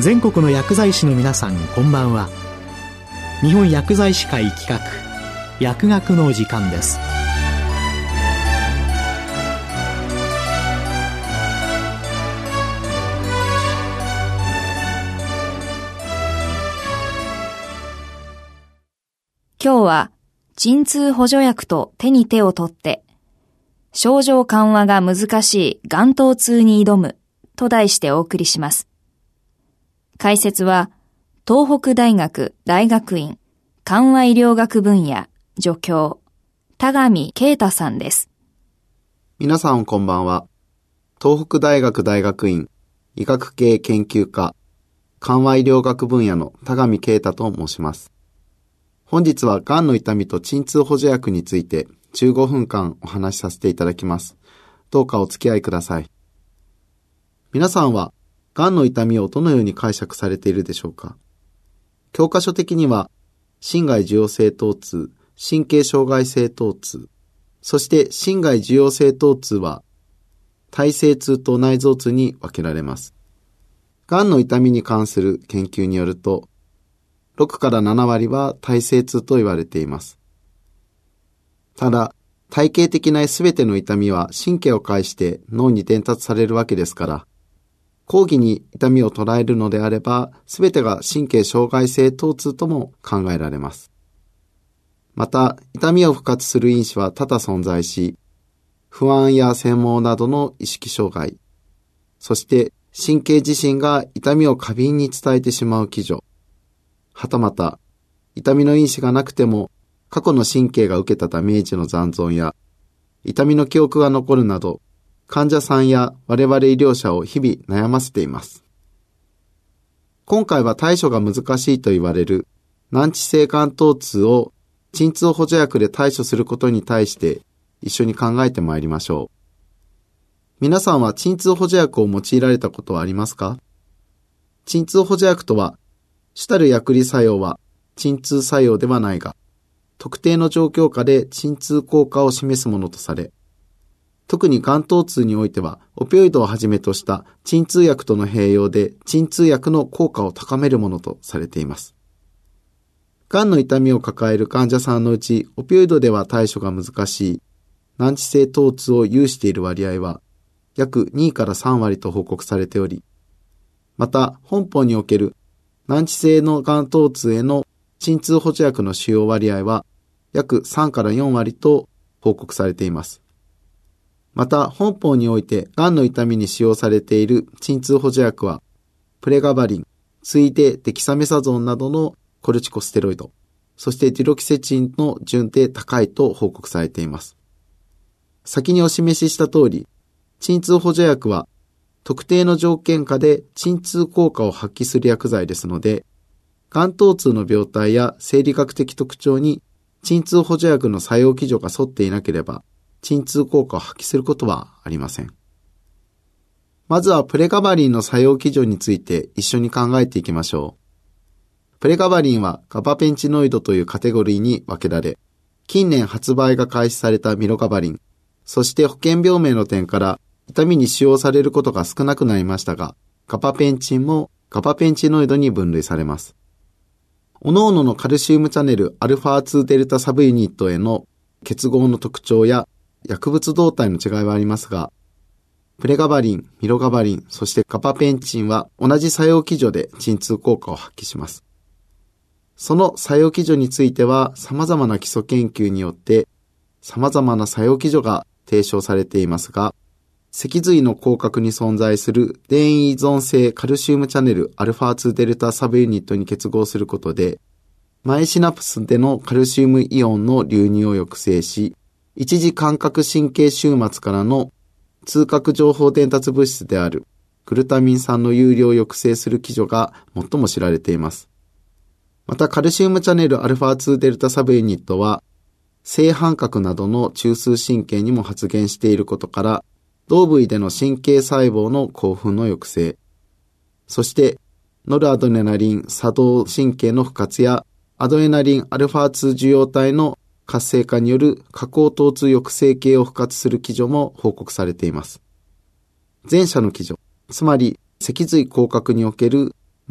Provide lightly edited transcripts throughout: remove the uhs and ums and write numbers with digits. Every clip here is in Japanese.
全国の薬剤師の皆さん、こんばんは。日本薬剤師会企画、薬学の時間です。 今日は鎮痛補助薬と手に手を取って症状緩和が難しい眼頭痛に挑むと題してお送りします。解説は東北大学大学院緩和医療学分野助教田上啓太さんです。 皆さんこんばんは。東北大学大学院医学系研究科緩和医療学分野の田上啓太と申します。本日はがんの痛みと鎮痛補助薬について15分間お話しさせていただきます。どうかお付き合いください。皆さんはがんの痛みをどのように解釈されているでしょうか。教科書的には心外受容性疼痛、神経障害性疼痛、そして心外受容性疼痛は耐性痛と内臓痛に分けられます。がんの痛みに関する研究によると6から7割は耐性痛と言われています。ただ、体系的なすべての痛みは神経を介して脳に伝達されるわけですから、広義に痛みを捉えるのであれば、すべてが神経障害性疼痛とも考えられます。また、痛みを不活する因子は多々存在し、不安や痙攣などの意識障害、そして神経自身が痛みを過敏に伝えてしまう機序、はたまた、痛みの因子がなくても、過去の神経が受けたダメージの残存や、痛みの記憶が残るなど、患者さんや我々医療者を日々悩ませています。今回は対処が難しいと言われる難治性眼頭痛を鎮痛補助薬で対処することに対して一緒に考えてまいりましょう。皆さんは鎮痛補助薬を用いられたことはありますか？鎮痛補助薬とは、主たる薬理作用は鎮痛作用ではないが、特定の状況下で鎮痛効果を示すものとされ、特に眼頭痛においてはオピオイドをはじめとした鎮痛薬との併用で鎮痛薬の効果を高めるものとされています。がんの痛みを抱える患者さんのうちオピオイドでは対処が難しい難治性疼痛を有している割合は約2から3割と報告されており、また本法における難治性の眼頭痛への鎮痛補助薬の使用割合は約3から4割と報告されています。また本法においてがんの痛みに使用されている鎮痛補助薬はプレガバリン、次いでデキサメサゾンなどのコルチコステロイド、そしてデュロキセチンの順で高いと報告されています。先にお示しした通り、鎮痛補助薬は特定の条件下で鎮痛効果を発揮する薬剤ですので、眼頭痛の病態や生理学的特徴に鎮痛補助薬の作用基準が沿っていなければ、鎮痛効果を発揮することはありません。まずはプレガバリンの作用基準について一緒に考えていきましょう。プレガバリンはガバペンチノイドというカテゴリーに分けられ、近年発売が開始されたミロガバリン、そして保険病名の点から痛みに使用されることが少なくなりましたが、ガバペンチンもガバペンチノイドに分類されます。各々のカルシウムチャネル α2 デルタサブユニットへの結合の特徴や薬物動態の違いはありますが、プレガバリン、ミロガバリン、そしてガバペンチンは同じ作用基準で鎮痛効果を発揮します。その作用基準については様々な基礎研究によって様々な作用基準が提唱されていますが、脊髄の後核に存在する電位依存性カルシウムチャネル α2 デルタサブユニットに結合することで、前シナプスでのカルシウムイオンの流入を抑制し、一次感覚神経終末からの痛覚情報伝達物質であるグルタミン酸の有料を抑制する基準が最も知られています。またカルシウムチャネル α2 デルタサブユニットは、正反覚などの中枢神経にも発現していることから、同部位での神経細胞の興奮の抑制、そしてノルアドレナリン作動神経の不活やアドレナリン α2 受容体の活性化による下行疼痛抑制系を不活する基準も報告されています。前者の基準、つまり脊髄後核における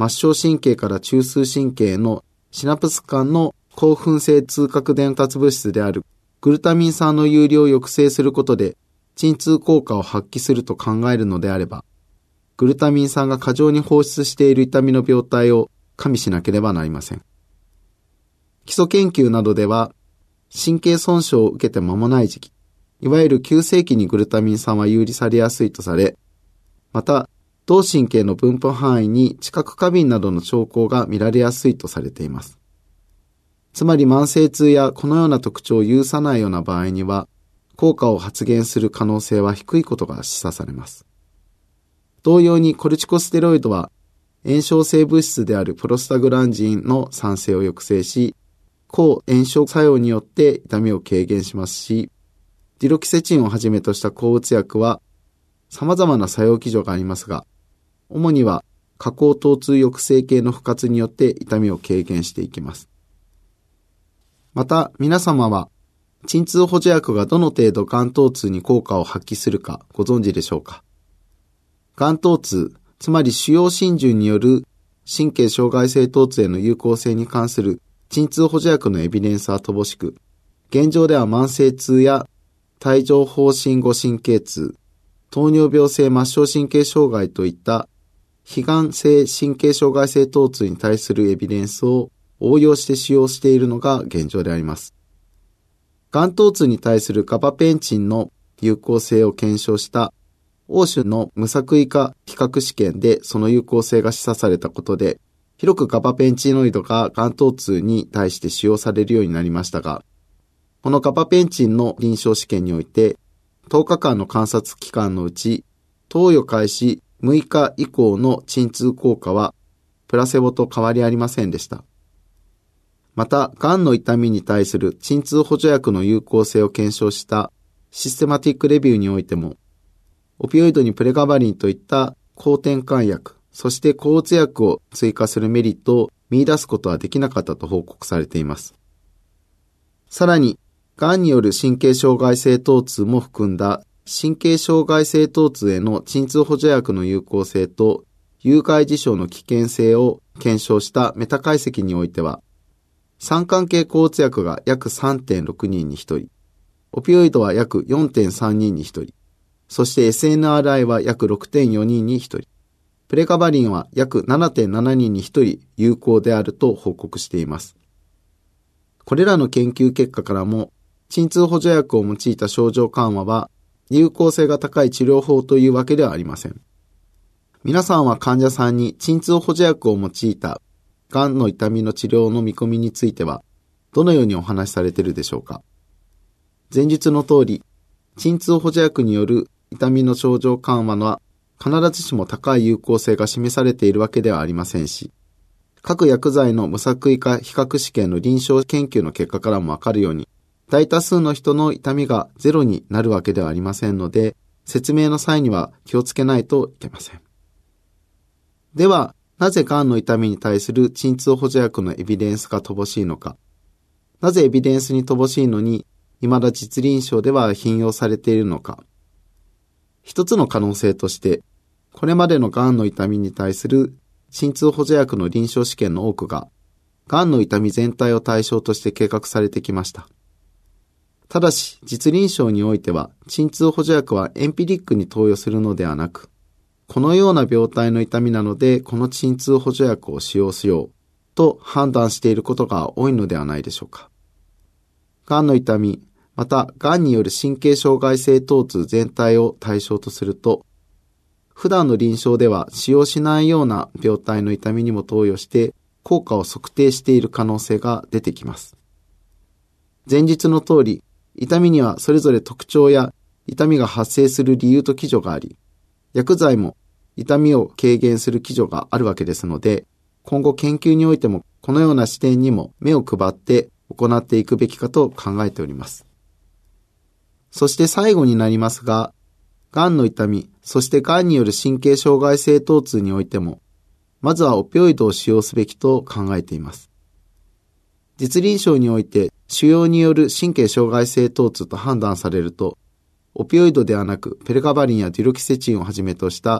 末梢神経から中枢神経のシナプス間の興奮性通覚伝達物質であるグルタミン酸の遊離を抑制することで鎮痛効果を発揮すると考えるのであれば、グルタミン酸が過剰に放出している痛みの病態を加味しなければなりません。基礎研究などでは、神経損傷を受けて間もない時期、いわゆる急性期にグルタミン酸は有利されやすいとされ、また、同神経の分布範囲に知覚過敏などの兆候が見られやすいとされています。つまり慢性痛やこのような特徴を有さないような場合には、効果を発現する可能性は低いことが示唆されます。同様にコルチコステロイドは炎症性物質であるプロスタグランジンの産生を抑制し、抗炎症作用によって痛みを軽減しますし、ディロキセチンをはじめとした抗うつ薬は様々な作用基準がありますが、主には下行疼痛抑制系の不活によって痛みを軽減していきます。また皆様は鎮痛補助薬がどの程度眼頭痛に効果を発揮するかご存知でしょうか。眼頭痛、つまり主要浸潤による神経障害性疼痛への有効性に関する鎮痛補助薬のエビデンスは乏しく、現状では慢性痛や帯状疱疹後神経痛、糖尿病性末梢神経障害といった非が性神経障害性疼痛に対するエビデンスを応用して使用しているのが現状であります。眼頭痛に対するガバペンチンの有効性を検証した欧州の無作為化比較試験でその有効性が示唆されたことで、広くガバペンチノイドが眼頭痛に対して使用されるようになりましたが、このガバペンチンの臨床試験において、10日間の観察期間のうち、投与開始6日以降の鎮痛効果は、プラセボと変わりありませんでした。また、癌の痛みに対する鎮痛補助薬の有効性を検証したシステマティックレビューにおいても、オピオイドにプレガバリンといった抗転換薬、そして抗うつ薬を追加するメリットを見出すことはできなかったと報告されています。さらに、癌による神経障害性疼痛も含んだ神経障害性疼痛への鎮痛補助薬の有効性と有害事象の危険性を検証したメタ解析においては、三環系抗うつ薬が約 3.6 人に1人、オピオイドは約 4.3 人に1人、そして SNRI は約 6.4 人に1人、プレガバリンは約 7.7 人に1人有効であると報告しています。これらの研究結果からも、鎮痛補助薬を用いた症状緩和は有効性が高い治療法というわけではありません。皆さんは患者さんに鎮痛補助薬を用いた癌の痛みの治療の見込みについてはどのようにお話しされているでしょうか。前述の通り、鎮痛補助薬による痛みの症状緩和は必ずしも高い有効性が示されているわけではありませんし、各薬剤の無作為化比較試験の臨床研究の結果からもわかるように、大多数の人の痛みがゼロになるわけではありませんので、説明の際には気をつけないといけません。では、なぜ癌の痛みに対する鎮痛補助薬のエビデンスが乏しいのか。なぜエビデンスに乏しいのに、未だ実臨床では頻用されているのか。一つの可能性として、これまでの癌の痛みに対する鎮痛補助薬の臨床試験の多くが、癌の痛み全体を対象として計画されてきました。ただし、実臨床においては、鎮痛補助薬はエンピリックに投与するのではなく、このような病態の痛みなので、この鎮痛補助薬を使用しようと判断していることが多いのではないでしょうか。癌の痛み、また癌による神経障害性疼痛全体を対象とすると、普段の臨床では使用しないような病態の痛みにも投与して効果を測定している可能性が出てきます。前述の通り、痛みにはそれぞれ特徴や痛みが発生する理由と基準があり、薬剤も痛みを軽減する基準があるわけですので、今後研究においてもこのような視点にも目を配って行っていくべきかと考えております。そして最後になりますが、癌の痛み、そして癌による神経障害性疼痛においても、まずはオピオイドを使用すべきと考えています。実臨床において、腫瘍による神経障害性疼痛と判断されると、オピオイドではなくペレガバリンやデュロキセチンをはじめとした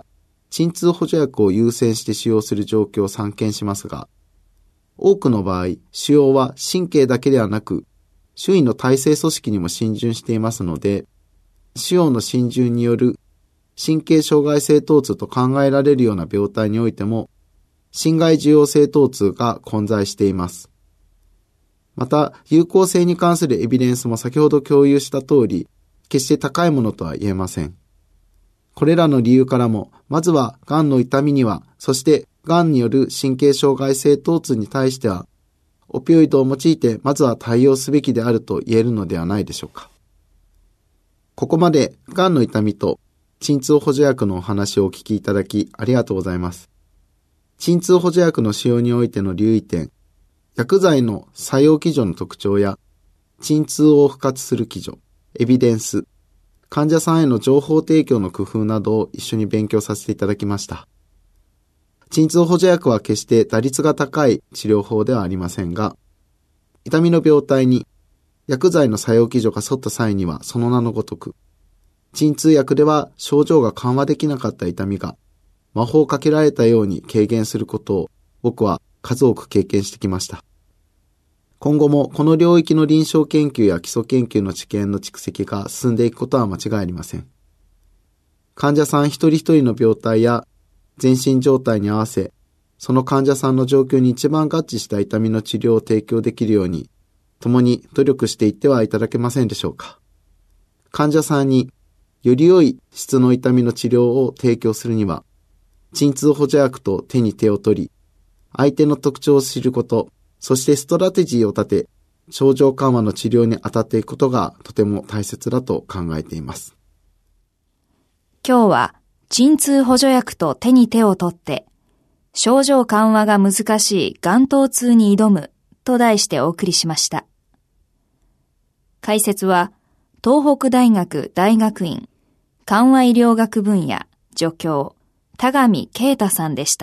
鎮痛補助薬を優先して使用する状況を散見しますが、多くの場合、腫瘍は神経だけではなく、周囲の体性組織にも浸潤していますので、腫瘍の浸潤による神経障害性疼痛と考えられるような病態においても、心外受容性疼痛が混在しています。また、有効性に関するエビデンスも先ほど共有した通り、決して高いものとは言えません。これらの理由からも、まずはがんの痛みには、そしてがんによる神経障害性疼痛に対しては、オピオイドを用いてまずは対応すべきであると言えるのではないでしょうか。ここまでがんの痛みと鎮痛補助薬のお話をお聞きいただきありがとうございます。鎮痛補助薬の使用においての留意点、薬剤の作用基準の特徴や、鎮痛を付加する基準、エビデンス、患者さんへの情報提供の工夫などを一緒に勉強させていただきました。鎮痛補助薬は決して打率が高い治療法ではありませんが、痛みの病態に薬剤の作用基準が沿った際にはその名のごとく、鎮痛薬では症状が緩和できなかった痛みが魔法をかけられたように軽減することを僕は数多く経験してきました。今後もこの領域の臨床研究や基礎研究の知見の蓄積が進んでいくことは間違いありません。患者さん一人一人の病態や全身状態に合わせ、その患者さんの状況に一番合致した痛みの治療を提供できるように、共に努力していってはいただけませんでしょうか。患者さんにより良い質の痛みの治療を提供するには、鎮痛補助薬と手に手を取り、相手の特徴を知ること、そしてストラテジーを立て、症状緩和の治療に当たっていくことがとても大切だと考えています。 今日は鎮痛補助薬と手に手を取って、症状緩和が難しい眼頭痛に挑むと題してお送りしました。解説は東北大学大学院緩和医療学分野助教田上啓太さんでした。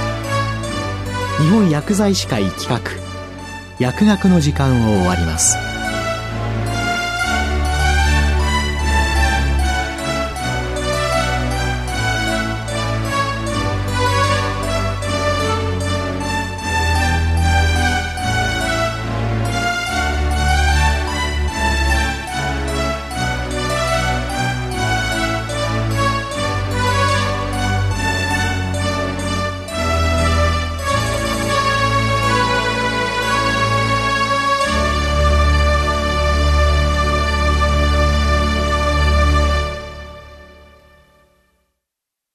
日本薬剤師会企画薬学の時間を終わります。